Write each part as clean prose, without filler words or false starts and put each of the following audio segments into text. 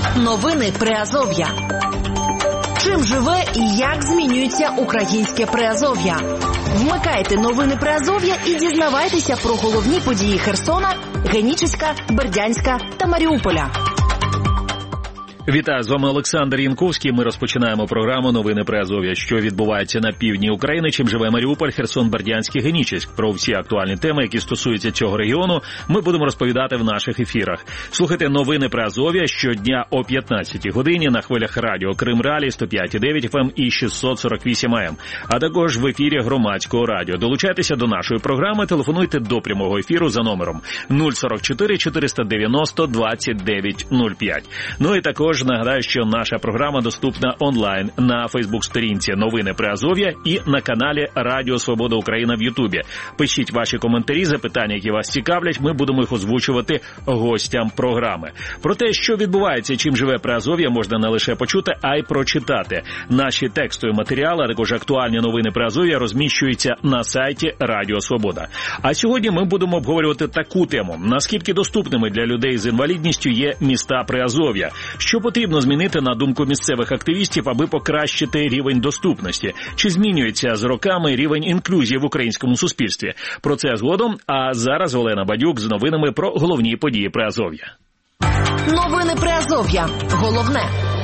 Новини Приазов'я. Чим живе і як змінюється українське Приазов'я? Вмикайте новини Приазов'я і дізнавайтеся про головні події Херсона, Генічеська, Бердянська та Маріуполя. Вітаю, з вами Олександр Янковський. Ми розпочинаємо програму «Новини Приазов'я», що відбувається на півдні України. Чим живе Маріуполь, Херсон, Бердянськ і Генічеськ. Про всі актуальні теми, які стосуються цього регіону, ми будемо розповідати в наших ефірах. Слухайте «Новини Приазов'я» щодня о 15-й годині на хвилях радіо Крим Ралі 105,9 FM і 648 AM, а також в ефірі громадського радіо. Долучайтеся до нашої програми, телефонуйте до прямого ефіру за номером 044 490 2905. Ну і також нагадаю, що наша програма доступна онлайн на Фейсбук-сторінці «Новини Приазов'я» і на каналі Радіо Свобода Україна в Ютубі. Пишіть ваші коментарі, запитання, які вас цікавлять, ми будемо їх озвучувати гостям програми. Про те, що відбувається, чим живе Приазов'я, можна не лише почути, а й прочитати. Наші текстові матеріали, а також актуальні новини Приазов'я розміщуються на сайті Радіо Свобода. А сьогодні ми будемо обговорювати таку тему. Наскільки доступними для людей з інвалідністю є міста Приазов'я? Що потрібно змінити, на думку місцевих активістів, аби покращити рівень доступності? Чи змінюється з роками рівень інклюзії в українському суспільстві? Про це згодом, а зараз Олена Бадюк з новинами про головні події Приазов'я. Новини Приазов'я. Головне.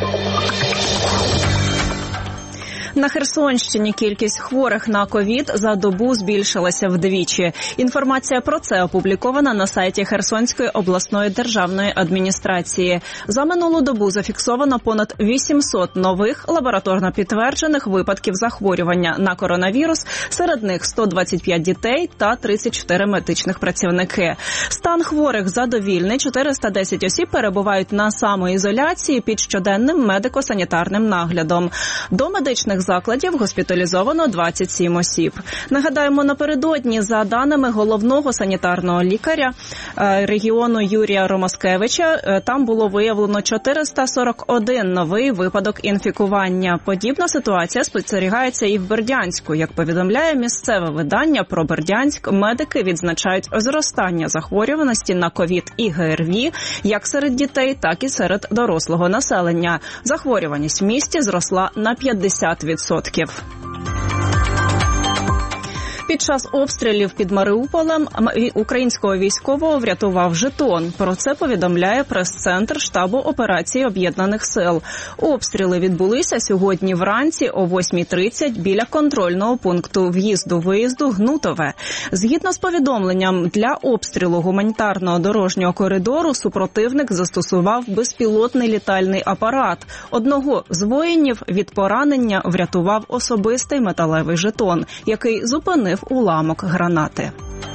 На Херсонщині кількість хворих на ковід за добу збільшилася вдвічі. Інформація про це опублікована на сайті Херсонської обласної державної адміністрації. За минулу добу зафіксовано понад 800 нових лабораторно підтверджених випадків захворювання на коронавірус, серед них 125 дітей та 34 медичних працівники. Стан хворих задовільний, 410 осіб перебувають на самоізоляції під щоденним медико-санітарним наглядом. До медичних закладів госпіталізовано 27 осіб. Нагадаємо, напередодні, за даними головного санітарного лікаря регіону Юрія Ромаскевича, там було виявлено 441 новий випадок інфікування. Подібна ситуація спостерігається і в Бердянську. Як повідомляє місцеве видання про Бердянськ, медики відзначають зростання захворюваності на ковід і ГРВІ як серед дітей, так і серед дорослого населення. Захворюваність в місті зросла на 50%. Під час обстрілів під Маріуполем українського військового врятував жетон. Про це повідомляє прес-центр штабу операції Об'єднаних сил. Обстріли відбулися сьогодні вранці о 8:30 біля контрольного пункту в'їзду-виїзду Гнутове. Згідно з повідомленням, для обстрілу гуманітарного дорожнього коридору супротивник застосував безпілотний літальний апарат. Одного з воїнів від поранення врятував особистий металевий жетон, який зупинив уламок гранати.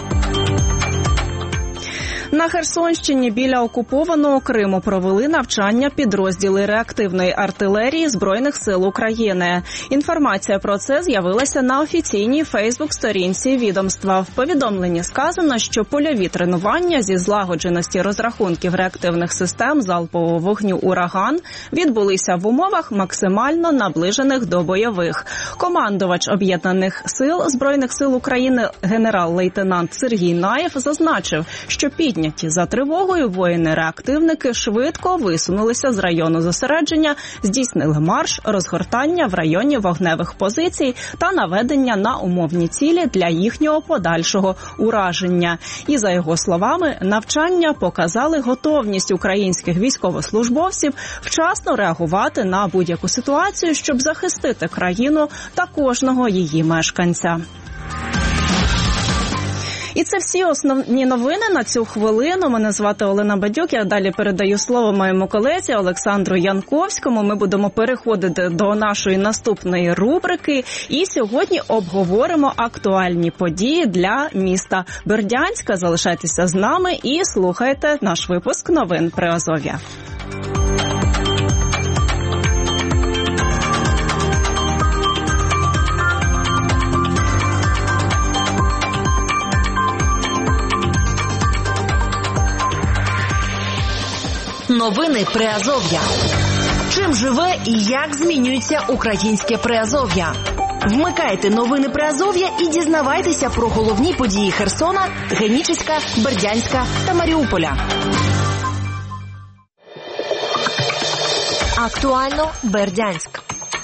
На Херсонщині біля окупованого Криму провели навчання підрозділи реактивної артилерії Збройних сил України. Інформація про це з'явилася на офіційній Фейсбук-сторінці відомства. В повідомленні сказано, що польові тренування зі злагодженості розрахунків реактивних систем залпового вогню «Ураган» відбулися в умовах максимально наближених до бойових. Командувач Об'єднаних сил Збройних сил України генерал-лейтенант Сергій Наєв зазначив, що підняті за тривогою воїни-реактивники швидко висунулися з району зосередження, здійснили марш, розгортання в районі вогневих позицій та наведення на умовні цілі для їхнього подальшого ураження. І, за його словами, навчання показали готовність українських військовослужбовців вчасно реагувати на будь-яку ситуацію, щоб захистити країну та кожного її мешканця. І це всі основні новини на цю хвилину. Мене звати Олена Бадюк. Я далі передаю слово моєму колезі Олександру Янковському. Ми будемо переходити до нашої наступної рубрики. І сьогодні обговоримо актуальні події для міста Бердянська. Залишайтеся з нами і слухайте наш випуск новин Приазов'я. Новини Приазов'я. Чим живе і як змінюється українське Приазов'я? Вмикайте новини Приазов'я і дізнавайтеся про головні події Херсона, Генічеська, Бердянська та Маріуполя. Актуально Бердянськ.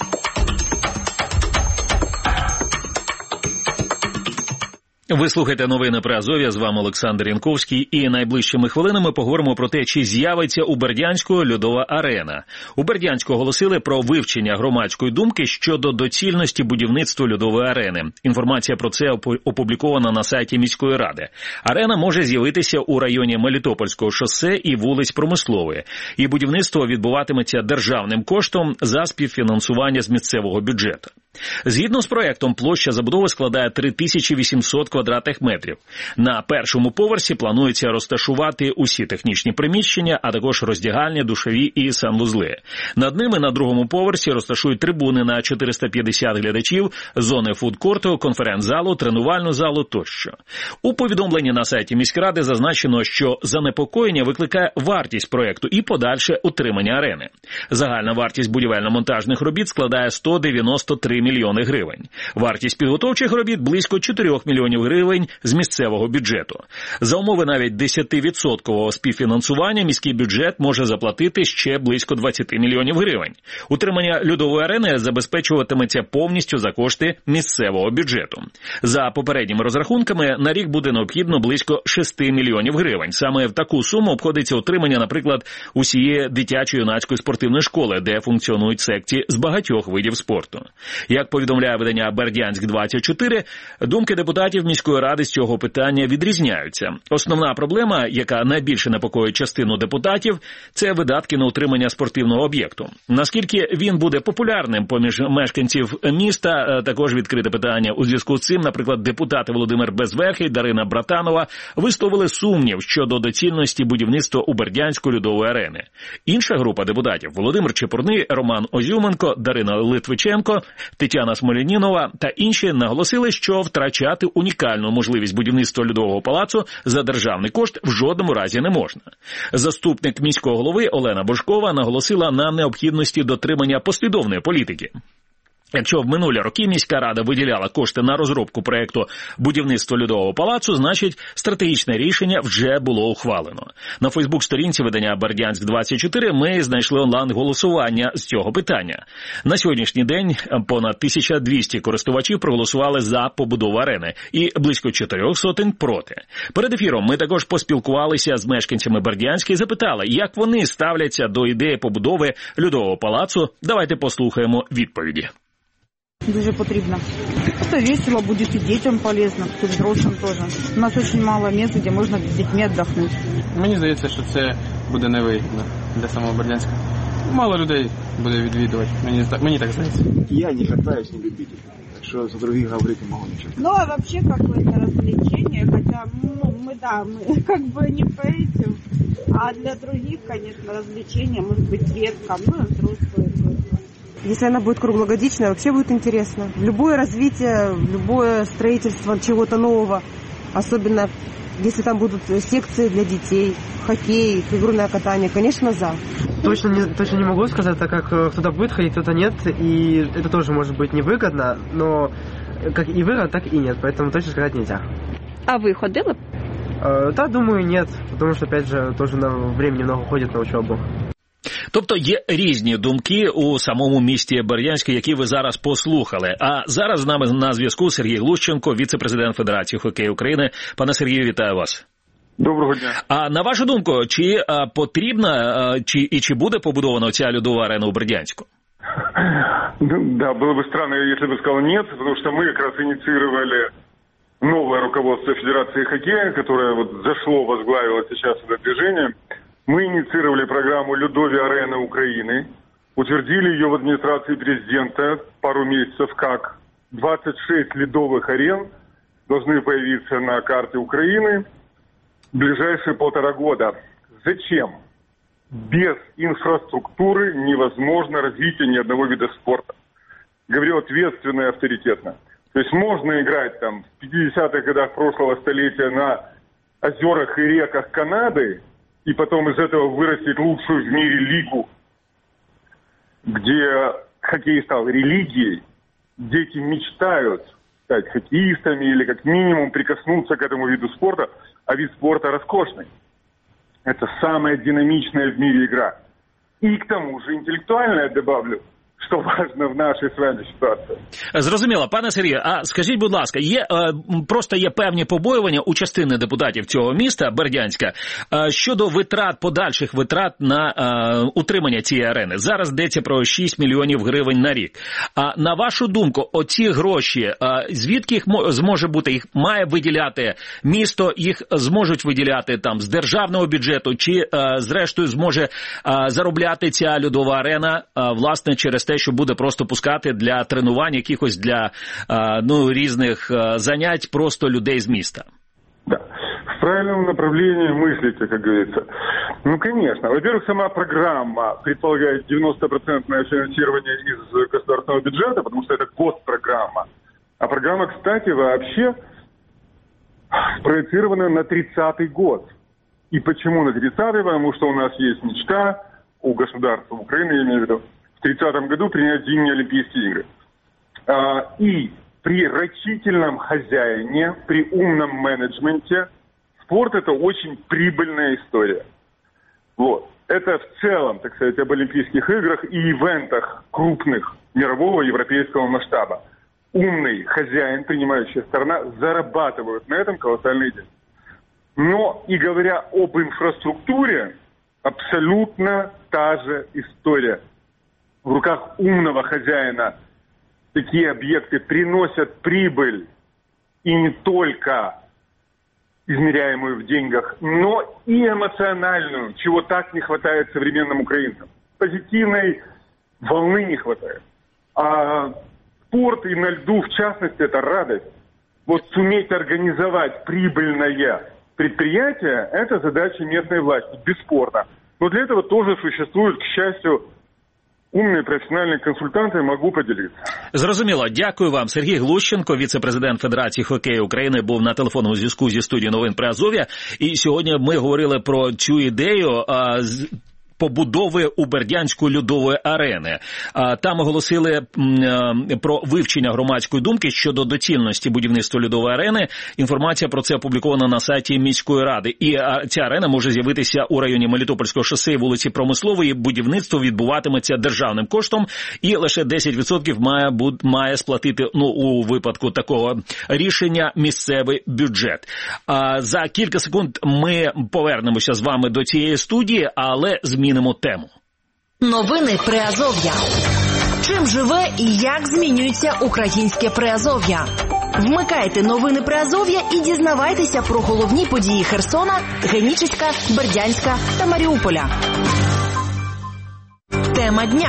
Ви слухаєте новини про Азов'я, з вами Олександр Янковський, і найближчими хвилинами поговоримо про те, чи з'явиться у Бердянську льодова арена. У Бердянську оголосили про вивчення громадської думки щодо доцільності будівництва льодової арени. Інформація про це опублікована на сайті міської ради. Арена може з'явитися у районі Мелітопольського шосе і вулиць Промислової. І будівництво відбуватиметься державним коштом за співфінансування з місцевого бюджету. Згідно з проектом, площа забудови складає 3800 квадратних метрів. На першому поверсі планується розташувати усі технічні приміщення, а також роздягальні, душові і санвузли. Над ними на другому поверсі розташують трибуни на 450 глядачів, зони фудкорту, конференц-залу, тренувальну залу тощо. У повідомленні на сайті міськради зазначено, що занепокоєння викликає вартість проекту і подальше утримання арени. Загальна вартість будівельно-монтажних робіт складає 193 мільйони гривень. Вартість підготовчих робіт – близько 4 мільйонів гривень з місцевого бюджету. За умови навіть 10% співфінансування міський бюджет може заплатити ще близько 20 мільйонів гривень. Утримання льодової арени забезпечуватиметься повністю за кошти місцевого бюджету. За попередніми розрахунками, на рік буде необхідно близько 6 мільйонів гривень. Саме в таку суму обходиться утримання, наприклад, усієї дитячо-юнацької спортивної школи, де функціонують секції з багатьох видів спорту. Як повідомляє видання «Бердянськ-24», думки депутатів міської ради з цього питання відрізняються. Основна проблема, яка найбільше непокоїть частину депутатів, це видатки на утримання спортивного об'єкту. Наскільки він буде популярним поміж мешканців міста, також відкрите питання. У зв'язку з цим, наприклад, депутати Володимир Безверхий, Дарина Братанова висловили сумнів щодо доцільності будівництва у Бердянську льодової арени. Інша група депутатів – Володимир Чепурний, Роман Озюменко, Дарина Литвиченко, Тетяна Смолянінова та інші наголосили, що втрачати унікальну можливість будівництва льодового палацу за державний кошт в жодному разі не можна. Заступник міського голови Олена Божкова наголосила на необхідності дотримання послідовної політики. Якщо в минулі роки міська рада виділяла кошти на розробку проєкту будівництва льодового палацу, значить стратегічне рішення вже було ухвалено. На Фейсбук-сторінці видання «Бердянськ-24» ми знайшли онлайн-голосування з цього питання. На сьогоднішній день понад 1200 користувачів проголосували за побудову арени і близько 400 проти. Перед ефіром ми також поспілкувалися з мешканцями Бердянська і запитали, як вони ставляться до ідеї побудови льодового палацу. Давайте послухаємо відповіді. Дуже потрібно. Це весело, буде і дітям полезно, і взрослим теж. У нас дуже мало місць, де можна з дітьми відпочити. Мені здається, що це буде невигідно для самого Бердянська. Мало людей буде відвідувати, мені так здається. Я не катаюсь, не любитель, так що за других говорити не можу нічого. Ну, а вообще какое-то развлечение, хотя, мы как бы не по этим, а для других, конечно, развлечения, может быть, деткам, взрослые тоже. Если она будет круглогодичная, вообще будет интересно. Любое развитие, любое строительство чего-то нового, особенно если там будут секции для детей, хоккей, фигурное катание, конечно, за. Точно не могу сказать, так как кто-то будет ходить, кто-то нет, и это тоже может быть невыгодно, но как и выгодно, так и нет, поэтому точно сказать нельзя. А ви ходили? Да, думаю, нет, потому что, опять же, тоже времени много уходит на учебу. Тобто є різні думки у самому місті Бердянську, які ви зараз послухали. А зараз з нами на зв'язку Сергій Глущенко, віце-президент Федерації хокею України. Пане Сергію, вітаю вас. Доброго дня. А на вашу думку, чи потрібна, чи буде побудована ця льодова арена у Бердянську? Да, было бы странно, если бы сказал нет, потому что мы как раз инициировали новое руководство Федерации хоккея, которое вот зашло, возглавило сейчас это движение. Мы инициировали программу «Льодові арени Украины», утвердили ее в администрации президента пару месяцев как 26 ледовых арен должны появиться на карте Украины в ближайшие 1,5 года. Зачем? Без инфраструктуры невозможно развитие ни одного вида спорта. Говорю ответственно и авторитетно. То есть можно играть там в 50-х годах прошлого столетия на озерах и реках Канады, и потом из этого вырастить лучшую в мире лигу, где хоккей стал религией, дети мечтают стать хоккеистами или как минимум прикоснуться к этому виду спорта, а вид спорта роскошный. Это самая динамичная в мире игра. И к тому же интеллектуальное добавлю, що важливо в нашій з вами ситуації. Зрозуміло. Пане Сергію, а скажіть, будь ласка, просто є певні побоювання у частини депутатів цього міста, Бердянська, щодо подальших витрат на утримання цієї арени. Зараз йдеться про 6 мільйонів гривень на рік. А на вашу думку, оці гроші, звідки їх зможе бути? Їх має виділяти місто, їх зможуть виділяти там з державного бюджету, чи зрештою зможе заробляти ця льодова арена, власне, через те, що буде просто пускати для тренувань, якихось для різних занять просто людей з міста. Да. В правильном направлении мыслите, как говорится. Ну, конечно. Во-первых, сама программа предполагает 90% финансирование из государственного бюджета, потому что это госпрограмма. А программа, кстати, вообще спроецирована на 30-й год. И почему на 30-й? Потому что у нас есть мечта у государства Украины, я имею в виду, в 30-м году принять зимние Олимпийские игры. И при рачительном хозяине, при умном менеджменте спорт – это очень прибыльная история. Вот. Это в целом, так сказать, об Олимпийских играх и ивентах крупных мирового европейского масштаба. Умный хозяин, принимающая сторона, зарабатывают на этом колоссальные деньги. Но и говоря об инфраструктуре, абсолютно та же история. В руках умного хозяина такие объекты приносят прибыль, и не только измеряемую в деньгах, но и эмоциональную, чего так не хватает современным украинцам. Позитивной волны не хватает. А спорт и на льду, в частности, это радость. Вот суметь организовать прибыльное предприятие – это задача местной власти, бесспорно. Но для этого тоже существуют, к счастью, умні професіональні консультанти, можу поділитися. Зрозуміло. Дякую вам. Сергій Глущенко, віце-президент Федерації хокею України, був на телефонному зв'язку зі студією новин Приазов'я. І сьогодні ми говорили про цю ідею побудови у Бердянську льодової арени. Там оголосили про вивчення громадської думки щодо доцільності будівництва льодової арени. Інформація про це опублікована на сайті міської ради. І ця арена може з'явитися у районі Мелітопольського шосе і вулиці Промислової. Будівництво відбуватиметься державним коштом і лише 10% має сплатити, у випадку такого рішення, місцевий бюджет. За кілька секунд ми повернемося з вами до цієї студії, але змінимо тему. Новини Приазов'я. Чим живе і як змінюється українське Приазов'я? Вмикайте новини Приазов'я і дізнавайтеся про головні події Херсона, Генічеська, Бердянська та Маріуполя. Тема дня.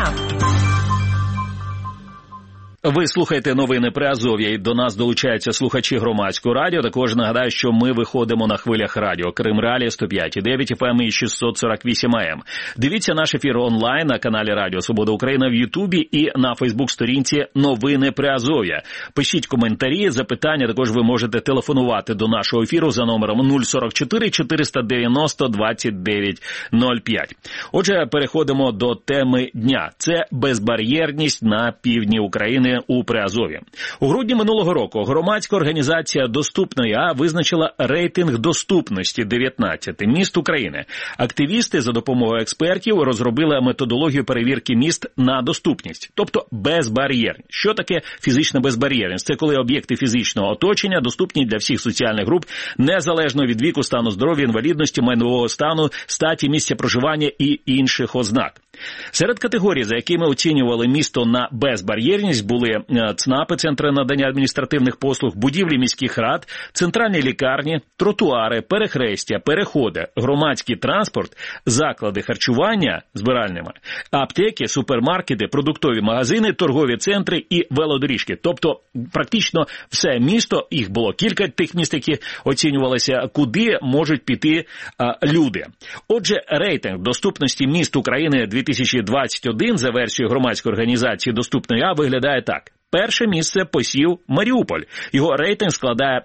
Ви слухаєте новини Приазов'я, і до нас долучаються слухачі громадського радіо. Також нагадаю, що ми виходимо на хвилях радіо Крим Реалії 105,9 FM і 648 AM. Дивіться наш ефір онлайн на каналі Радіо Свобода Україна в Ютубі і на Фейсбук-сторінці Новини Приазов'я. Пишіть коментарі, запитання, також ви можете телефонувати до нашого ефіру за номером 044 490 2905. Отже, переходимо до теми дня. Це безбар'єрність на півдні України у Приазов'ї. У грудні минулого року громадська організація «Доступна.ua» визначила рейтинг доступності 19 міст України. Активісти за допомогою експертів розробили методологію перевірки міст на доступність, тобто безбар'єрність. Що таке фізична безбар'єрність? Це коли об'єкти фізичного оточення доступні для всіх соціальних груп, незалежно від віку, стану здоров'я, інвалідності, майнового стану, статі, місця проживання і інших ознак. Серед категорій, за якими оцінювали місто на безбар'єрність, були ЦНАПи, центри надання адміністративних послуг, будівлі міських рад, центральні лікарні, тротуари, перехрестя, переходи, громадський транспорт, заклади харчування збиральними, аптеки, супермаркети, продуктові магазини, торгові центри і велодоріжки. Тобто практично все місто, їх було кілька тих міст, які оцінювалися, куди можуть піти люди. Отже, рейтинг доступності міст України 2021 за версією громадської організації «Доступна.ua» виглядає так. перше місце посів Маріуполь. Його рейтинг складає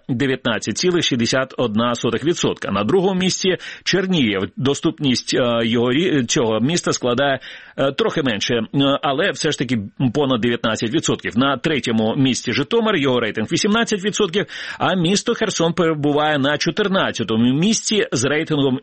19,61%. На другому місці Чернігів. Доступність цього міста складає трохи менше, але все ж таки понад 19%. На третьому місці Житомир, його рейтинг 18%, а місто Херсон перебуває на 14-му місці з рейтингом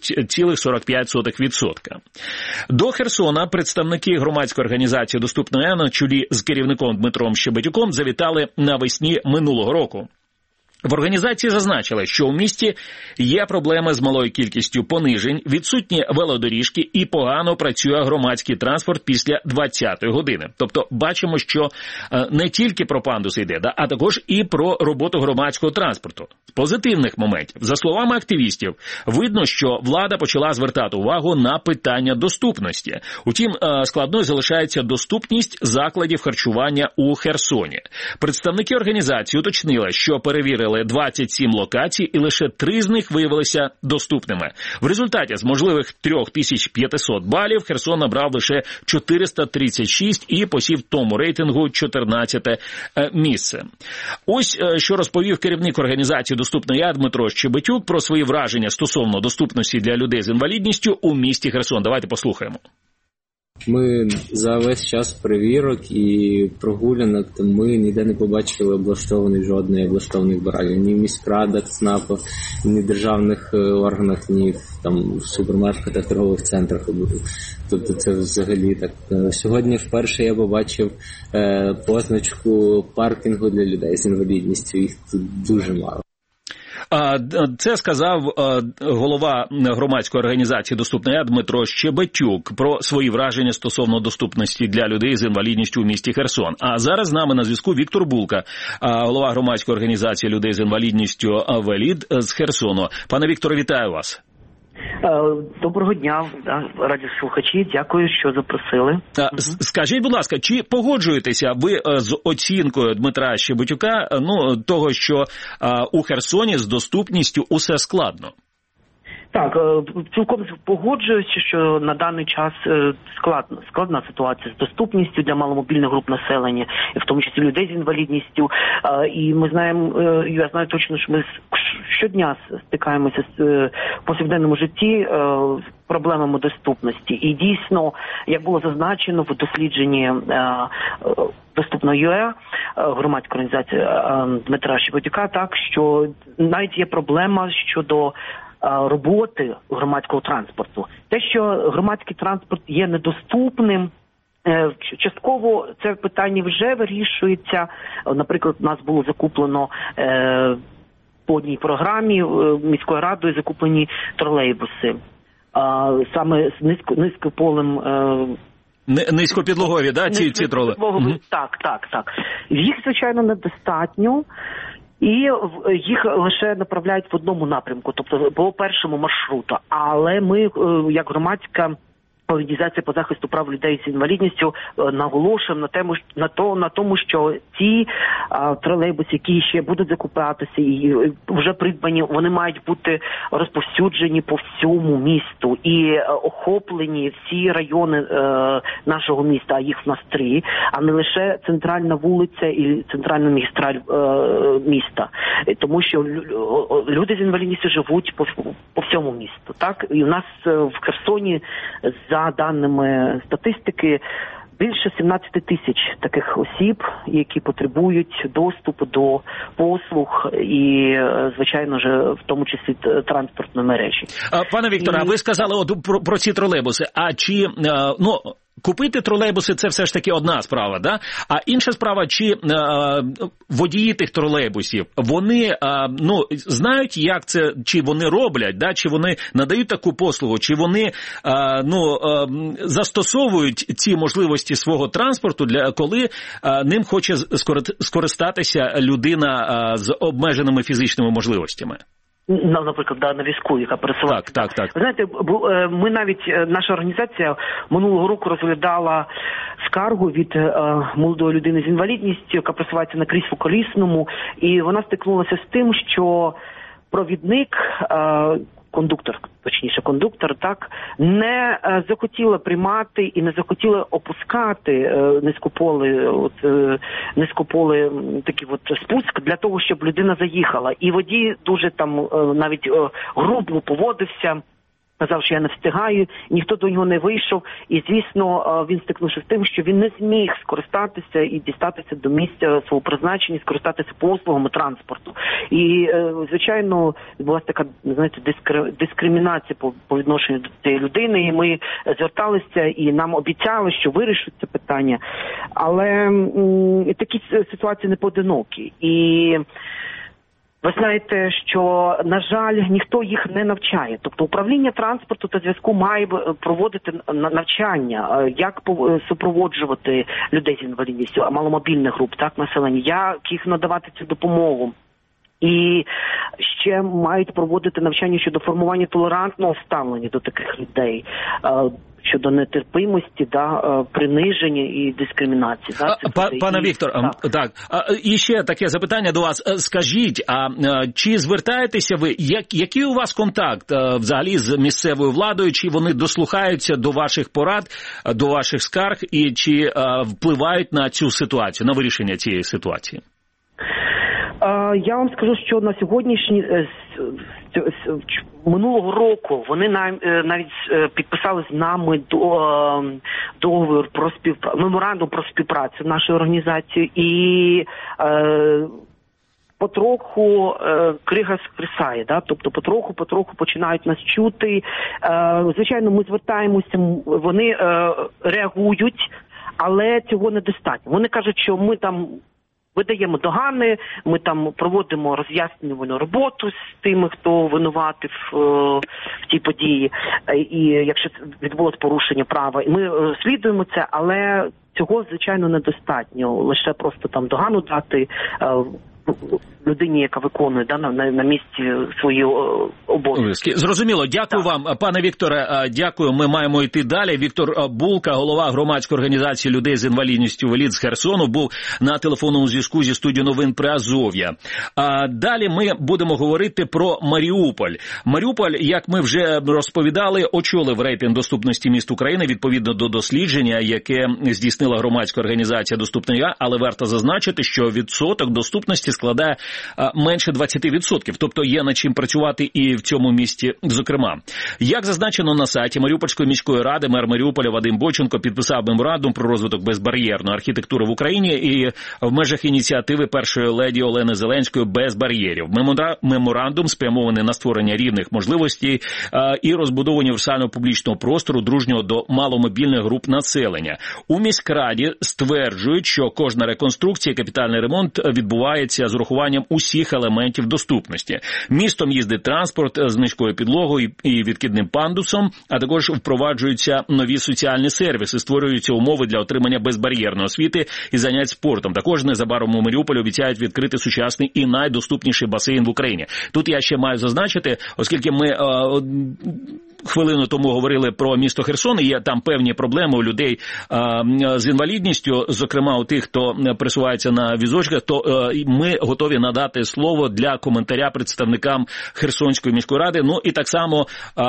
6,45%. До Херсона представники громадської організації «Доступна ЕА» на чолі з керівником Дмитром Щебетюком завітали навесні минулого року. В організації зазначили, що у місті є проблеми з малою кількістю понижень, відсутні велодоріжки і погано працює громадський транспорт після 20-ї години. Тобто бачимо, що не тільки про пандуси йде, а також і про роботу громадського транспорту. З позитивних моментів, за словами активістів, видно, що влада почала звертати увагу на питання доступності. Утім, складною залишається доступність закладів харчування у Херсоні. Представники організації уточнили, що перевірили 27 локацій, і лише 3 з них виявилися доступними. В результаті з можливих 3500 балів Херсон набрав лише 436 і посів в тому рейтингу 14 місце. Ось що розповів керівник організації «Доступна ЕА» Дмитро Щебетюк про свої враження стосовно доступності для людей з інвалідністю у місті Херсон. Давайте послухаємо. Ми за весь час перевірок і прогулянок, то ми ніде не побачили жодної облаштованих бараків. Ні в міськрадах, ЦНАПах, ні в державних органах, ні в супермаркетах, торгових центрах. Тобто це взагалі так. Сьогодні вперше я побачив позначку паркінгу для людей з інвалідністю. Їх тут дуже мало. Це сказав голова громадської організації «Доступна ЕА» Дмитро Щебетюк про свої враження стосовно доступності для людей з інвалідністю у місті Херсон. А зараз з нами на зв'язку Віктор Булка, голова громадської організації людей з інвалідністю «Велід» з Херсону. Пане Вікторе, вітаю вас. Доброго дня, радіослухачі, дякую, що запросили. Скажіть, будь ласка, чи погоджуєтеся ви з оцінкою Дмитра Щебетюка, того, що у Херсоні з доступністю усе складно? Так, цілком погоджуюся, що на даний час складна ситуація з доступністю для маломобільних груп населення, в тому числі людей з інвалідністю. І ми знаємо, я знаю точно, що ми щодня стикаємося в повсякденному житті з проблемами доступності. І дійсно, як було зазначено в дослідженні «Доступної ЕА», громадської організації Дмитра Щебетюка, так, що навіть є проблема щодо роботи громадського транспорту. Те, що громадський транспорт є недоступним, частково це питання вже вирішується. Наприклад, у нас було закуплено по одній програмі міською радою закуплені тролейбуси. Саме з низькополем... Низькопідлогові, да, ці троли? Так. Їх, звичайно, недостатньо. І їх лише направляють в одному напрямку, тобто по першому маршруту. Але ми, як громадська організація по захисту прав людей з інвалідністю, наголошуємо на тому, що ці тролейбуси, які ще будуть закупатися і вже придбані, вони мають бути розповсюджені по всьому місту і охоплені всі райони нашого міста, а їх в нас 3, а не лише центральна вулиця і центральна магістраль міста. Тому що люди з інвалідністю живуть по всьому місту. Так? І у нас в Херсоні, за даними статистики, більше 17 тисяч таких осіб, які потребують доступу до послуг і, звичайно ж, в тому числі транспортної мережі. Пане Вікторе, ви сказали про ці тролейбуси. А чи, купити тролейбуси – це все ж таки одна справа, да? А інша справа, чи водії тих тролейбусів, вони знають, як це, чи вони роблять, да? Чи вони надають таку послугу, чи вони застосовують ці можливості свого транспорту, коли ним хоче скористатися людина з обмеженими фізичними можливостями? Наприклад, на візку, яка пересувається. Так. Ви знаєте, ми навіть, наша організація минулого року розглядала скаргу від молодої людини з інвалідністю, яка пересувається на кріслу-колісному, і вона стикнулася з тим, що провідник, кондуктор, так, не захотіла приймати і не захотіла опускати низькополий такий спуск для того, щоб людина заїхала. І водій дуже там навіть грубо поводився. Казав, що я не встигаю, ніхто до нього не вийшов. І, звісно, він стикнувся з тим, що він не зміг скористатися і дістатися до місця свого призначення, скористатися послугами транспорту. І, звичайно, була така, знаєте, дискримінація по відношенню до цієї людини. І ми зверталися, і нам обіцяли, що вирішать це питання. Але такі ситуації не поодинокі. І ви знаєте, що, на жаль, ніхто їх не навчає. Тобто управління транспорту та зв'язку має проводити навчання, як супроводжувати людей з інвалідністю, маломобільних груп, так, населення, як їх надавати цю допомогу. І ще мають проводити навчання щодо формування толерантного ставлення до таких людей, щодо нетерпимості, приниження і дискримінації. Пане Віктор, так. І ще таке запитання до вас. Скажіть, чи звертаєтеся ви, який у вас контакт взагалі з місцевою владою, чи вони дослухаються до ваших порад, до ваших скарг, і чи впливають на цю ситуацію, на вирішення цієї ситуації? Я вам скажу, що на сьогоднішній минулого року вони навіть підписали з нами договір про меморандум про співпрацю нашої організації, і потроху крига скресає, тобто потроху починають нас чути. Звичайно, ми звертаємося, вони реагують, але цього недостатньо. Вони кажуть, що ми там видаємо догани, ми там проводимо роз'яснювальну роботу з тими, хто винуватив в цій події, і якщо відбулось порушення права, і ми слідуємо це, але цього, звичайно, недостатньо. Лише просто там догану дати людині, яка виконує на місці свої обов'язки. Зрозуміло. Дякую вам, пане Вікторе. Дякую. Ми маємо йти далі. Віктор Булка, голова громадської організації людей з інвалідністю «Велід» з Херсону, був на телефонному зв'язку зі студією новин Приазов'я. Далі ми будемо говорити про Маріуполь. Маріуполь, як ми вже розповідали, очолив рейтинг доступності міст України відповідно до дослідження, яке здійснила громадська організація «Доступна ЮА», але варто зазначити, що відсоток доступності складає менше 20%, тобто є над чим працювати і в цьому місті зокрема. Як зазначено на сайті Маріупольської міської ради, мер Маріуполя Вадим Бойченко підписав меморандум про розвиток безбар'єрної архітектури в Україні і в межах ініціативи першої леді Олени Зеленської «Без бар'єрів». Меморандум спрямований на створення рівних можливостей і розбудову універсального публічного простору, дружнього до маломобільних груп населення. У міськраді стверджують, що кожна реконструкція і капітальний ремонт відбувається з урахуванням усіх елементів доступності. Містом їздить транспорт з низькою підлогою і відкидним пандусом, а також впроваджуються нові соціальні сервіси, створюються умови для отримання безбар'єрної освіти і занять спортом. Також незабаром у Маріуполі обіцяють відкрити сучасний і найдоступніший басейн в Україні. Тут я ще маю зазначити, оскільки ми хвилину тому говорили про місто Херсон, і є там певні проблеми у людей з інвалідністю, зокрема у тих, хто пересувається на візочках, то ми готові надати слово для коментаря представникам Херсонської міської ради, ну і так само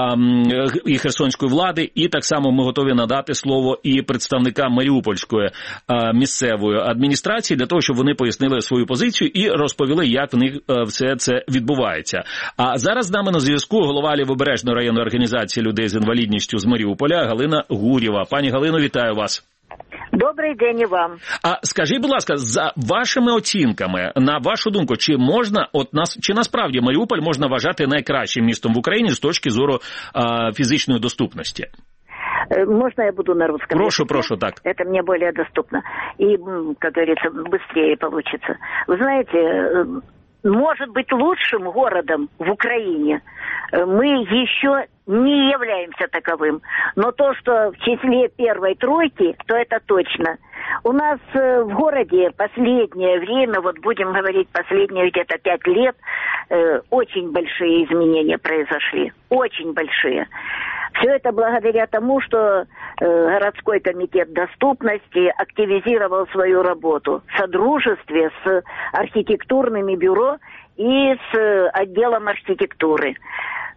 і Херсонської влади, і так само ми готові надати слово і представникам Маріупольської місцевої адміністрації, для того, щоб вони пояснили свою позицію і розповіли, як в них все це відбувається. А зараз з нами на зв'язку голова Лівобережної районної організації людей з інвалідністю з Маріуполя Галина Гурєва. Пані Галино, вітаю вас. Добрий день і вам. А скажіть, будь ласка, за вашими оцінками, на вашу думку, чи насправді Маріуполь можна вважати найкращим містом в Україні з точки зору фізичної доступності? Можно я буду на русском? Прошу, так. Это мне более доступно. И, как говорится, быстрее получится. Вы знаете, может быть лучшим городом в Украине мы еще не являемся таковым. Но то, что в числе первой тройки, то это точно. У нас в городе последнее время, вот будем говорить последние где-то 5 лет, очень большие изменения произошли. Очень большие. Все это благодаря тому, что городской комитет доступности активизировал свою работу в содружестве с архитектурными бюро и с отделом архитектуры.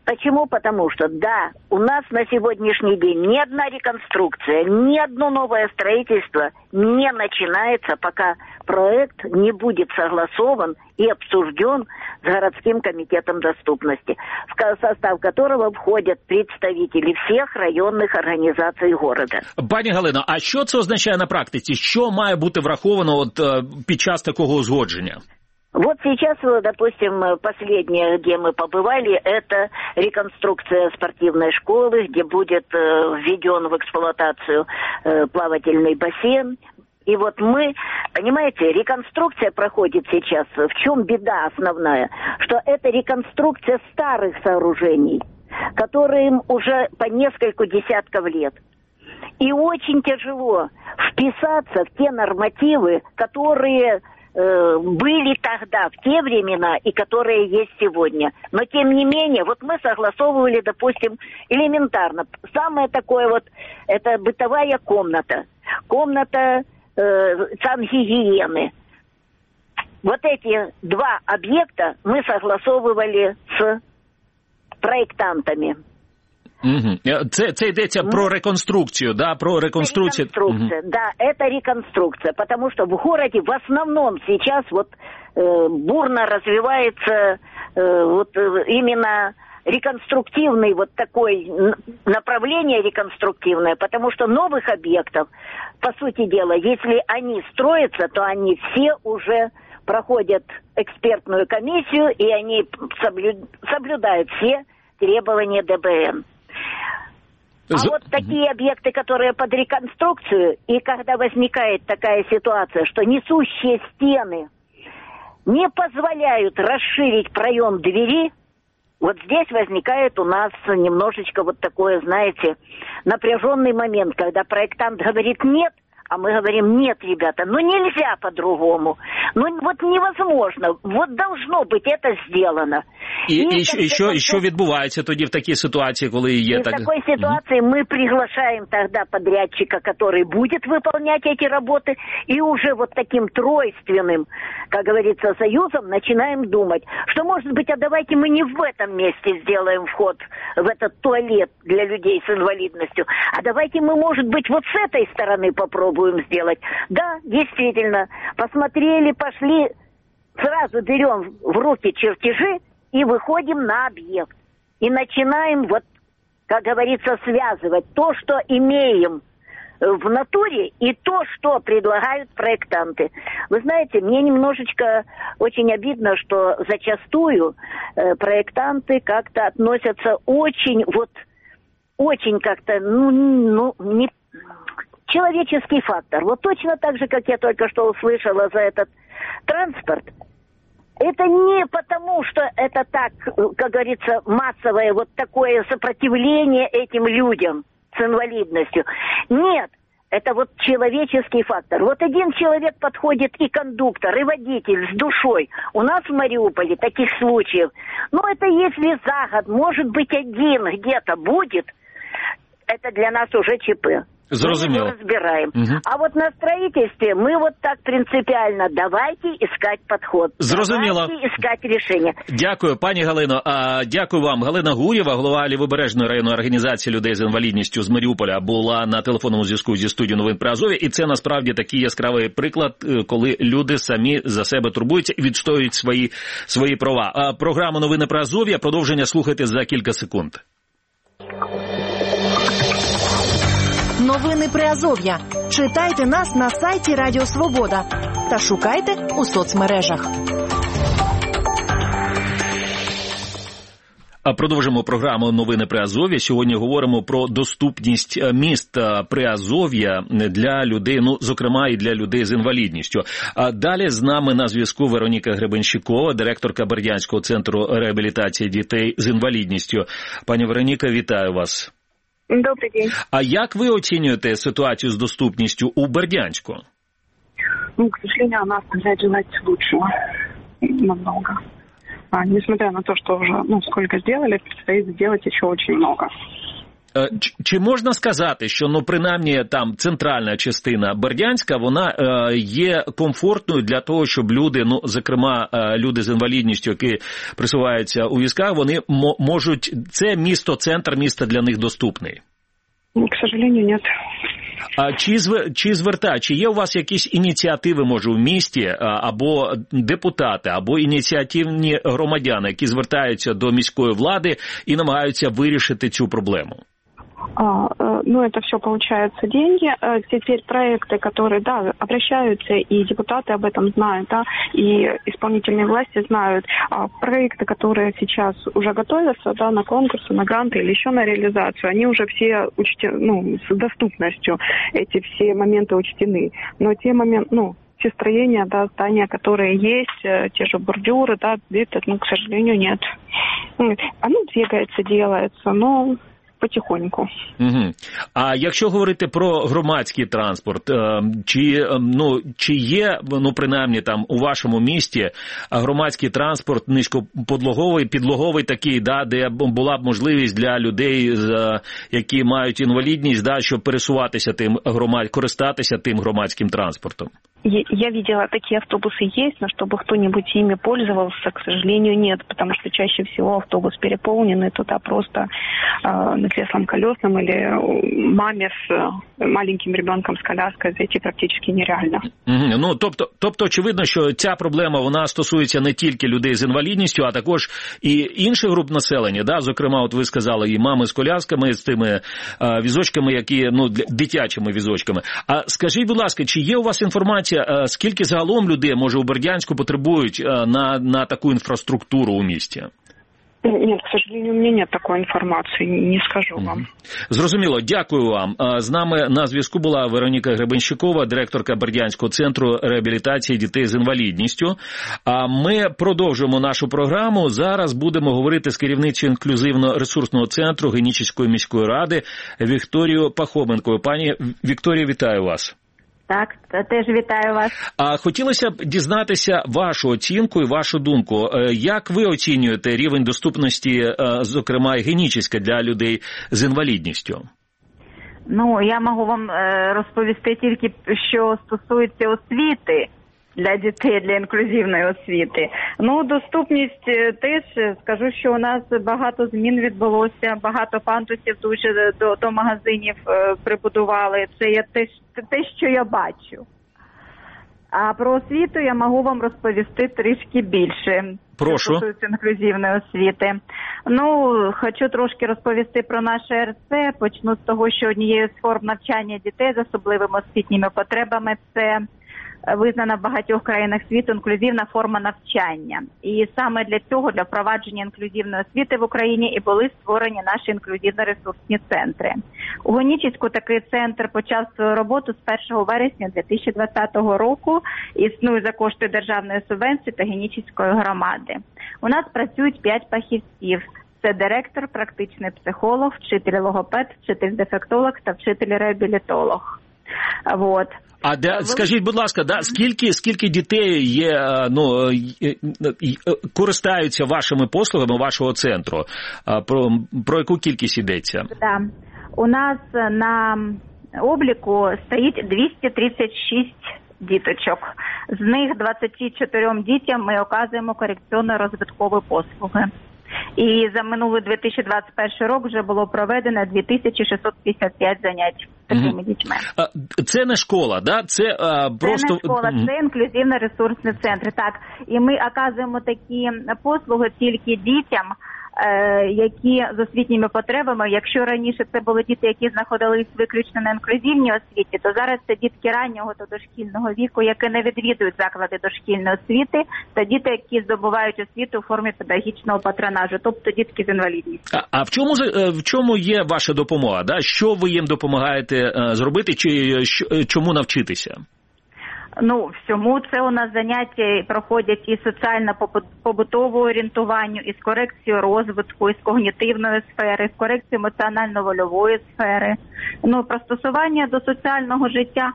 Почему? Потому что, да, у нас на сегодняшний день ни одна реконструкция, ни одно новое строительство не начинается, пока проект не будет согласован и обсужден с городским комитетом доступности, в состав которого входят представители всех районних організацій города. Пані Галино, а що це означає на практиці? Що має бути враховано під час такого узгодження? Вот сейчас, допустим, последнее, где мы побывали, это реконструкция спортивной школы, где будет введен в эксплуатацию плавательный бассейн. И вот мы, понимаете, реконструкция проходит сейчас. В чем беда основная? Что это реконструкция старых сооружений, которым уже по несколько десятков лет. И очень тяжело вписаться в те нормативы, которые были тогда, в те времена, и которые есть сегодня. Но, тем не менее, вот мы согласовывали, допустим, элементарно. Самое такое вот, это бытовая комната. Комната сангигиены. Вот эти два объекта мы согласовывали с проектантами. Угу. Це йдеться про реконструкцию, да, про реконструкцию. Да, это реконструкция, потому что в городе в основном сейчас вот бурно развивается вот именно реконструктивный вот такой направление реконструктивное, потому что новых объектов, по сути дела, если они строятся, то они все уже проходят экспертную комиссию, и они соблюдают все требования ДБН. А вот такие объекты, которые под реконструкцию, и когда возникает такая ситуация, что несущие стены не позволяют расширить проем двери, вот здесь возникает у нас немножечко вот такое, знаете, напряженный момент, когда проектант говорит «нет», а мы говорим, нет, ребята, ну нельзя по-другому. Ну вот невозможно. Вот должно быть это сделано. І що відбувається тоді в такій ситуації, коли є так? В такой ситуации мы приглашаем тогда подрядчика, который будет выполнять эти работы, и уже вот таким тройственным, как говорится, союзом начинаем думать, что, может быть, а давайте мы не в этом месте сделаем вход в этот туалет для людей с инвалидностью, а давайте мы, может быть, вот с этой стороны попробуем сделать. Да, действительно, посмотрели, пошли, сразу берем в руки чертежи и выходим на объект. И начинаем, вот, как говорится, связывать то, что имеем в натуре, и то, что предлагают проектанты. Вы знаете, мне немножечко очень обидно, что зачастую проектанты как-то относятся очень, вот, очень как-то, не человеческий фактор. Вот точно так же, как я только что услышала за этот транспорт. Это не потому, что это так, как говорится, массовое вот такое сопротивление этим людям с инвалидностью. Нет, это вот человеческий фактор. Вот один человек подходит, и кондуктор, и водитель с душой. У нас в Мариуполе таких случаев, это если за год, может быть, один где-то будет, это для нас уже ЧП. Зрозуміло. Мы его разбираем. Угу. А вот на строительстве мы вот так принципиально давайте искать подход. Зрозуміло. Давайте искать решение. Дякую, пані Галино. Дякую вам. Галина Гурєва, голова Лівобережної районної організації людей з інвалідністю з Маріуполя, була на телефонному зв'язку зі студією новин при Азові. І це насправді такий яскравий приклад, коли люди самі за себе турбуються і відстоюють свої права. Програма «Новини при Азов'я». Продовження слухайте за кілька секунд. Новини Приазов'я. Читайте нас на сайті Радіо Свобода та шукайте у соцмережах. Продовжимо програму «Новини Приазов'я». Сьогодні говоримо про доступність міст Приазов'я для людей, зокрема і для людей з інвалідністю. Далі з нами на зв'язку Вероніка Гребенщикова, директорка Бердянського центру реабілітації дітей з інвалідністю. Пані Вероніка, вітаю вас. Добрий день. А як ви оцінюєте ситуацію з доступністю у Бердянську? К сожалению, она оставляет желать лучшего намного. Несмотря на то, что уже сколько сделали, предстоит сделать еще очень много. Чи можна сказати, що, ну, принаймні, там центральна частина Бердянська, вона є комфортною для того, щоб люди, ну, зокрема, люди з інвалідністю, які присуваються у візках, вони можуть, це місто-центр, місто для них доступний? К сожалению, нет. А чи є у вас якісь ініціативи, може, в місті, або депутати, або ініціативні громадяни, які звертаються до міської влади і намагаються вирішити цю проблему? Ну, это все, получается, деньги. Теперь проекты, которые, да, обращаются, и депутаты об этом знают, да, и исполнительные власти знают. Проекты, которые сейчас уже готовятся, да, на конкурсы, на гранты или еще на реализацию, они уже все учтены, ну, с доступностью, эти все моменты учтены. Но те моменты, ну, те строения, да, здания, которые есть, те же бордюры, да, это, ну, к сожалению, нет. Оно двигается, делается, но потихоньку. Угу. А якщо говорити про громадський транспорт, чи є, ну, принаймні там у вашому місті громадський транспорт підлоговий такий, да, де була б можливість для людей, які мають інвалідність, да, щоб пересуватися користатися тим громадським транспортом? Я видела, такие автобусы есть, но чтобы кто-нибудь ими пользовался, к сожалению, нет, потому что чаще всего автобус переполнен, и туда просто на креслом колесном или маме с маленьким ребенком с коляской зайти практически нереально. Ну, тобто, очевидно, що ця проблема, вона стосується не тільки людей з інвалідністю, а також і інших груп населення, да? Зокрема, от ви сказали, і мами з колясками, з тими візочками, які, ну, дитячими візочками. А скажіть, будь ласка, чи є у вас інформація, скільки загалом людей, може, у Бердянську потребують на таку інфраструктуру у місті? Нет, к сожалению, у меня нет такой информации, не скажу вам. Зрозуміло, дякую вам. З нами на зв'язку була Вероніка Гребенщикова, директорка Бердянського центру реабілітації дітей з інвалідністю. А ми продовжуємо нашу програму. Зараз будемо говорити з керівницею інклюзивно-ресурсного центру Генічеської міської ради Вікторією Пахоменкою. Пані Вікторія, вітаю вас. Так, теж вітаю вас. А хотілося б дізнатися вашу оцінку і вашу думку. Як ви оцінюєте рівень доступності, зокрема, генічеська для людей з інвалідністю? Ну, я можу вам розповісти тільки, що стосується освіти для дітей, для інклюзивної освіти. Ну, доступність теж, скажу, що у нас багато змін відбулося, багато пандусів дуже до магазинів прибудували. Це є те, що я бачу. А про освіту я можу вам розповісти трішки більше. Прошу. Стосується інклюзивної освіти. Ну, хочу трошки розповісти про наше РЦ. Почну з того, що однією з форм навчання дітей з особливими освітніми потребами – це визнана в багатьох країнах світу інклюзивна форма навчання. І саме для цього, для впровадження інклюзивної освіти в Україні і були створені наші інклюзивно-ресурсні центри. У Генічеську такий центр почав свою роботу з 1 вересня 2020 року. Існує за кошти державної субвенції та Генічеської громади. У нас працюють 5 фахівців. Це директор, практичний психолог, вчитель-логопед, вчитель-дефектолог та вчитель-реабілітолог. Вот. Скажіть, будь ласка, скільки дітей є, користаються вашими послугами, вашого центру? Про яку кількість йдеться? Да. У нас на обліку стоїть 236 діточок. З них 24 дітям ми оказуємо корекційно-розвиткові послуги. І за минулий 2021 рік вже було проведено 2655 занять такими дітьми. Це не школа, да? Це просто... не школа, це інклюзивно-ресурсні центри, так. І ми оказуємо такі послуги тільки дітям, які з освітніми потребами. Якщо раніше це були діти, які знаходились виключно на інклюзивній освіті, то зараз це дітки раннього та дошкільного віку, які не відвідують заклади дошкільної освіти, та діти, які здобувають освіту у формі педагогічного патронажу, тобто дітки з інвалідністю. А в чому є ваша допомога? Да? Що ви їм допомагаєте зробити, чи чому навчитися? Ну, всьому це у нас заняття проходять і соціально-побутового орієнтуванню, і з корекцією розвитку, і з когнітивної сфери, з корекцією емоціонально-вольової сфери. Ну, пристосування до соціального життя.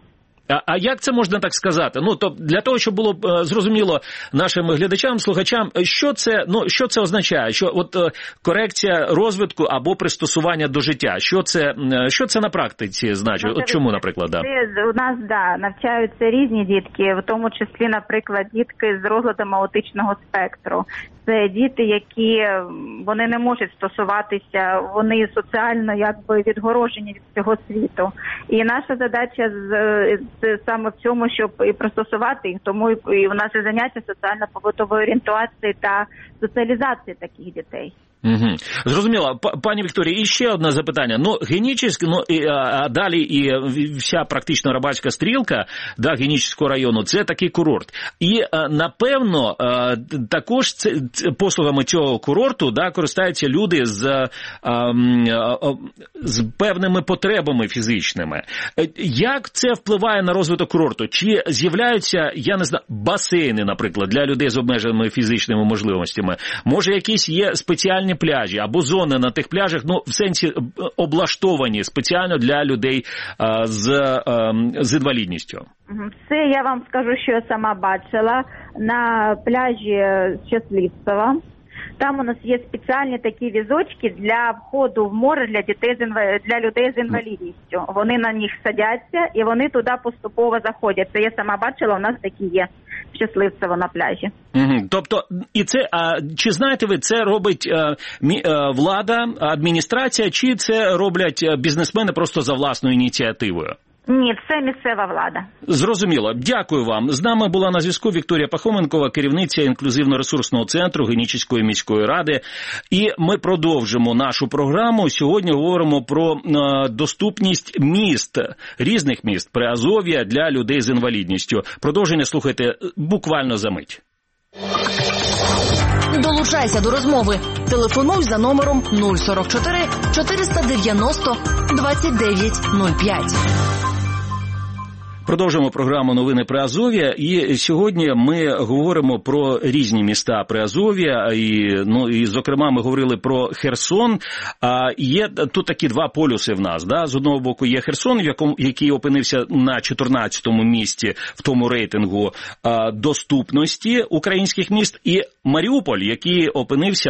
А як це можна так сказати? Ну, то для того, щоб було зрозуміло нашим глядачам, слухачам, що це означає? Що от корекція розвитку або пристосування до життя, що це на практиці значить? От чому, наприклад, да? У нас, навчаються різні дітки, в тому числі, наприклад, дітки з розладом аутичного спектру. Це діти, які вони не можуть стосуватися, вони соціально якби відгорожені від цього світу. І наша задача саме в цьому, щоб і пристосувати їх, тому і у нас і заняття соціально-побутової орієнтації та соціалізації таких дітей. Угу. Зрозуміло. Пані Вікторія, і ще одне запитання. Генічеськ, а далі і вся практично Рабатська стрілка, Генічеського району, це такий курорт. І, напевно, також послугами цього курорту користаються люди з певними потребами фізичними. Як це впливає на розвиток курорту? Чи з'являються, я не знаю, басейни, наприклад, для людей з обмеженими фізичними можливостями? Може, якісь є спеціальні пляжі або зони на тих пляжах, в сенсі облаштовані спеціально для людей з інвалідністю? Це я вам скажу, що я сама бачила на пляжі Щасливцева. Там у нас є спеціальні такі візочки для входу в море для людей з інвалідністю. Вони на них садяться і вони туди поступово заходять. Це я сама бачила, у нас такі є в Щасливцево на пляжі. Тобто, і це, чи знаєте ви, це робить влада, адміністрація, чи це роблять бізнесмени просто за власною ініціативою? Ні, це місцева влада. Зрозуміло. Дякую вам. З нами була на зв'язку Вікторія Пахоменкова, керівниця інклюзивно-ресурсного центру Генічеської міської ради. І ми продовжимо нашу програму. Сьогодні говоримо про доступність міст, різних міст Приазов'я для людей з інвалідністю. Продовження слухайте буквально за мить. Долучайся до розмови. Телефонуй за номером 044 490 2905. Продовжуємо програму «Новини Приазов'я». І сьогодні ми говоримо про різні міста Приазов'я. І зокрема, ми говорили про Херсон. Є тут такі два полюси в нас. З одного боку є Херсон, який опинився на 14-му місці в тому рейтингу доступності українських міст. І Маріуполь, який опинився,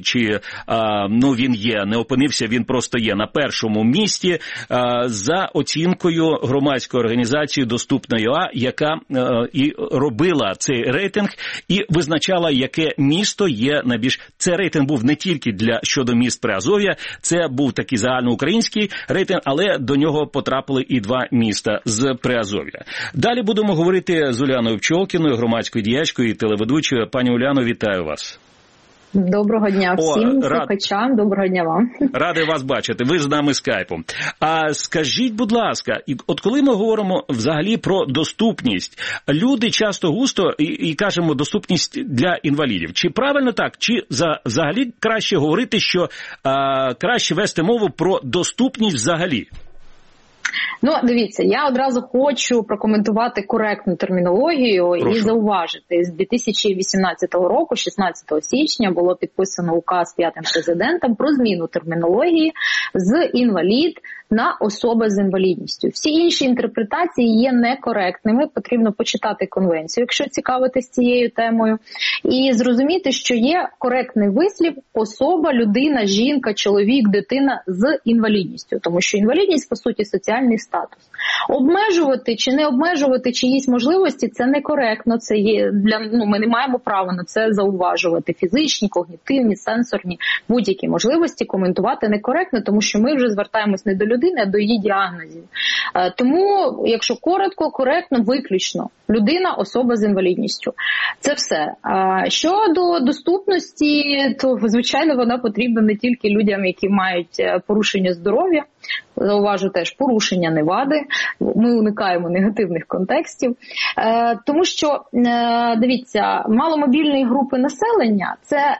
він просто є на першому місці за оцінкою громадської організації «Доступна.ЮА», яка і робила цей рейтинг і визначала, яке місто є найбільш... Це рейтинг був не тільки щодо міст Приазов'я, це був такий загальноукраїнський рейтинг, але до нього потрапили і два міста з Приазов'я. Далі будемо говорити з Уляною Пчолкіною, громадською діячкою і телеведучою. Пані Уляно, вітаю вас. Доброго дня всім слухачам, доброго дня вам. Радий вас бачити, ви з нами скайпом. А скажіть, будь ласка, от коли ми говоримо взагалі про доступність, люди часто густо і кажемо доступність для інвалідів. Чи правильно так, чи взагалі краще говорити, що краще вести мову про доступність взагалі? Дивіться, я одразу хочу прокоментувати коректну термінологію. Прошу. І зауважити, з 2018 року, 16 січня, було підписано указ 5-м президентом про зміну термінології з інвалід на особа з інвалідністю. Всі інші інтерпретації є некоректними, потрібно почитати конвенцію, якщо цікавитись цією темою, і зрозуміти, що є коректний вислів особа, людина, жінка, чоловік, дитина з інвалідністю, тому що інвалідність, по суті, соціальний статус. Обмежувати чи не обмежувати чиїсь можливості – це некоректно, це є ми не маємо права на це зауважувати. Фізичні, когнітивні, сенсорні, будь-які можливості коментувати некоректно, тому що ми вже звертаємось не до людини, а до її діагнозів. Тому, якщо коротко, коректно, виключно. Людина, особа з інвалідністю. Це все. Щодо доступності, то, звичайно, вона потрібна не тільки людям, які мають порушення здоров'я. Зауважу теж порушення, не вади. Ми уникаємо негативних контекстів. Тому що, дивіться, маломобільні групи населення – це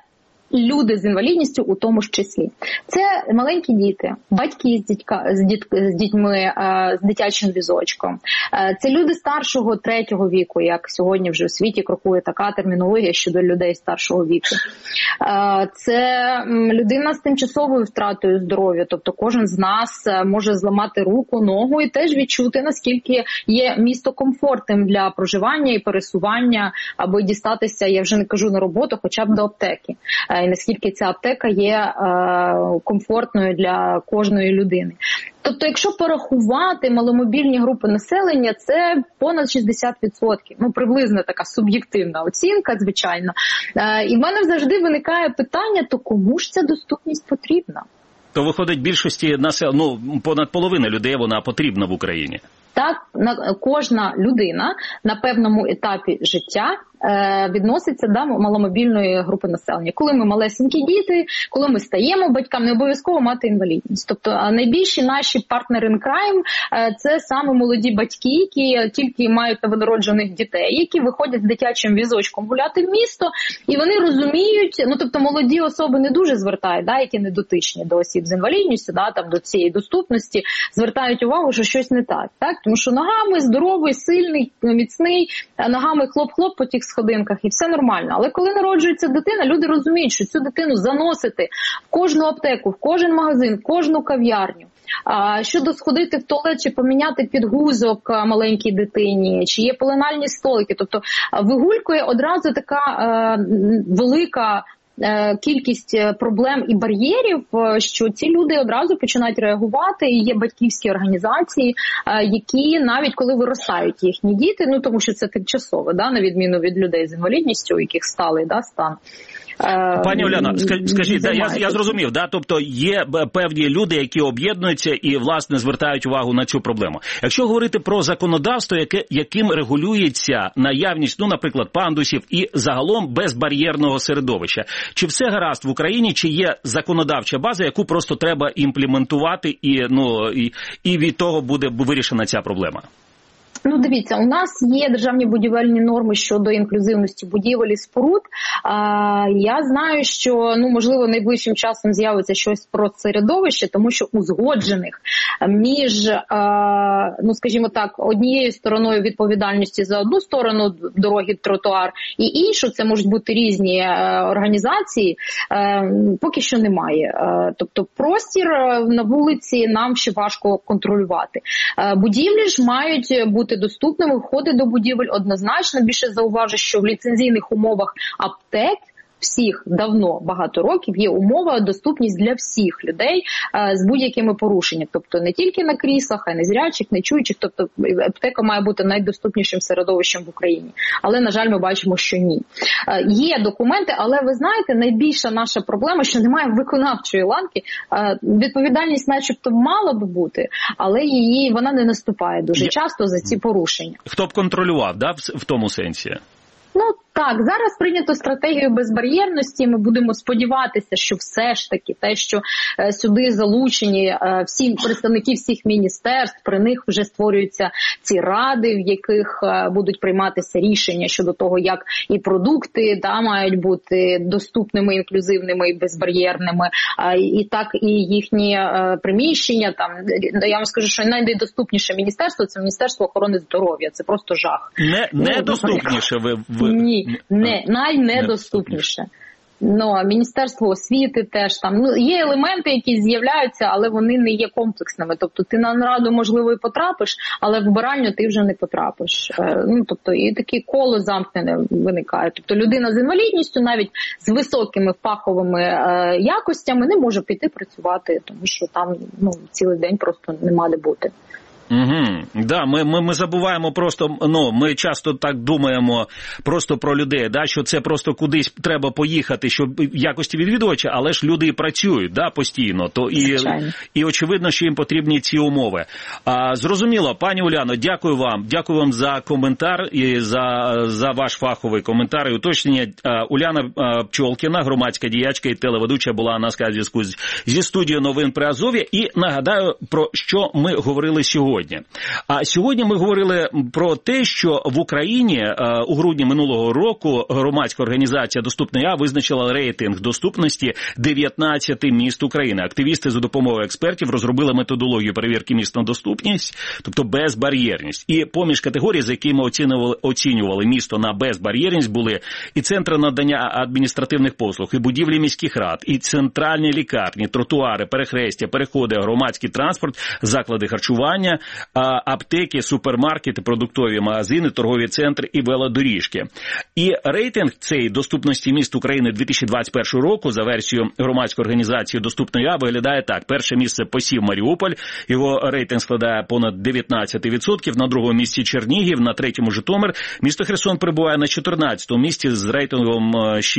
люди з інвалідністю у тому ж числі. Це маленькі діти, батьки з дітьми, з дитячим візочком. Це люди старшого 3-го віку, як сьогодні вже у світі крокує така термінологія щодо людей старшого віку. Це людина з тимчасовою втратою здоров'я, тобто кожен з нас може зламати руку, ногу і теж відчути, наскільки є місто комфортним для проживання і пересування, аби дістатися, я вже не кажу на роботу, хоча б до аптеки. І наскільки ця аптека є комфортною для кожної людини. Тобто, якщо порахувати маломобільні групи населення, це понад 60%. Ну, приблизно така суб'єктивна оцінка, звичайно. І в мене завжди виникає питання, то кому ж ця доступність потрібна? То виходить, більшості понад половина людей вона потрібна в Україні. Так, кожна людина на певному етапі життя відноситься до маломобільної групи населення. Коли ми малесенькі діти, коли ми стаємо батькам, не обов'язково мати інвалідність. Тобто найбільші наші партнери in crime – це саме молоді батьки, які тільки мають новонароджених дітей, які виходять з дитячим візочком гуляти в місто, і вони розуміють, тобто молоді особи не дуже звертають, які не дотичні до осіб з інвалідністю, там до цієї доступності, звертають увагу, що щось не так. Тому що ногами здоровий, сильний, міцний, ногами хлоп-хлоп по тих сходинках, і все нормально. Але коли народжується дитина, люди розуміють, що цю дитину заносити в кожну аптеку, в кожен магазин, в кожну кав'ярню. Щодо сходити в туалет чи поміняти підгузок маленькій дитині, чи є пеленальні столики. Тобто вигулькує одразу така велика кількість проблем і бар'єрів, що ці люди одразу починають реагувати, і є батьківські організації, які навіть коли виростають їхні діти, тому що це тимчасово, на відміну від людей з інвалідністю, у яких сталий стан. Пані Уляно, скажіть, я зрозумів, тобто є певні люди, які об'єднуються і, власне, звертають увагу на цю проблему. Якщо говорити про законодавство, яким регулюється наявність, наприклад, пандусів і загалом безбар'єрного середовища, чи все гаразд в Україні, чи є законодавча база, яку просто треба імплементувати і від того буде вирішена ця проблема? Дивіться, у нас є державні будівельні норми щодо інклюзивності будівель і споруд. Я знаю, що, можливо, найближчим часом з'явиться щось про середовище, тому що узгоджених між, скажімо так, однією стороною відповідальності за одну сторону дороги, тротуар, і іншу, це можуть бути різні організації, поки що немає. Тобто простір на вулиці нам ще важко контролювати. Будівлі ж мають бути доступними, входи до будівель однозначно. Більше зауважу, що в ліцензійних умовах аптек всіх давно, багато років, є умова доступність для всіх людей з будь-якими порушеннями. Тобто не тільки на кріслах, а й незрячих, нечуючих. Тобто аптека має бути найдоступнішим середовищем в Україні. Але, на жаль, ми бачимо, що ні. Є документи, але ви знаєте, найбільша наша проблема, що немає виконавчої ланки. Відповідальність начебто мала би бути, але вона не наступає дуже часто за ці порушення. Хто б контролював, в тому сенсі? Так, зараз прийнято стратегію безбар'єрності. Ми будемо сподіватися, що все ж таки те, що сюди залучені всі представники всіх міністерств, при них вже створюються ці ради, в яких будуть прийматися рішення щодо того, як і продукти мають бути доступними, інклюзивними і безбар'єрними, і так і їхні приміщення. Я вам скажу, що найдоступніше міністерство – це Міністерство охорони здоров'я. Це просто жах. Недоступніше Ні. Найнедоступніше. Міністерство освіти теж є елементи, які з'являються, але вони не є комплексними. Тобто ти на нараду, можливо, і потрапиш, але в вбиральню ти вже не потрапиш. Тобто і таке коло замкнене виникає. Тобто людина з інвалідністю, навіть з високими фаховими якостями, не може піти працювати, тому що там цілий день просто нема де бути. Ми забуваємо просто, ми часто так думаємо просто про людей, що це просто кудись треба поїхати, щоб в якості відвідувача, але ж люди і працюють, постійно, і очевидно, що їм потрібні ці умови. Зрозуміло, пані Уляно, дякую вам за коментар і за ваш фаховий коментар і уточнення. Уляна Пчолкіна, громадська діячка і телеведуча, була на зв'язку зі студією новин Приазов'я, і нагадаю, про що ми говорили сьогодні. сьогодні. А сьогодні ми говорили про те, що в Україні у грудні минулого року громадська організація «Доступна ЯА» визначила рейтинг доступності 19 міст України. Активісти за допомогою експертів розробили методологію перевірки міст на доступність, тобто безбар'єрність. І поміж категорій, за якими оцінювали місто на безбар'єрність, були і центри надання адміністративних послуг, і будівлі міських рад, і центральні лікарні, тротуари, перехрестя, переходи, громадський транспорт, заклади харчування, аптеки, супермаркети, продуктові магазини, торгові центри і велодоріжки. І рейтинг цієї доступності міст України 2021 року за версією громадської організації «Доступна ЯА» виглядає так. Перше місце посів Маріуполь, його рейтинг складає понад 19%, на другому місці Чернігів, на третьому Житомир. Місто Херсон перебуває на 14-му місці з рейтингом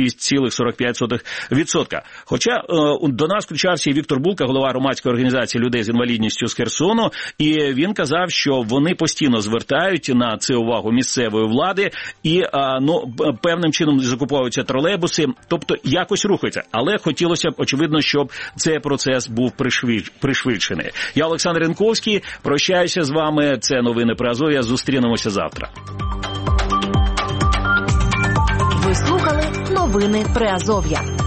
6,45%. Хоча до нас включався і Віктор Булка, голова громадської організації людей з інвалідністю з Херсону, і він казав, що вони постійно звертають на це увагу місцевої влади і певним чином закуповуються тролейбуси, тобто якось рухаються. Але хотілося б, очевидно, щоб цей процес був пришвидшений. Я Олександр Янковський, прощаюся з вами. Це новини Приазов'я. Зустрінемося завтра. Ви слухали новини Приазов'я.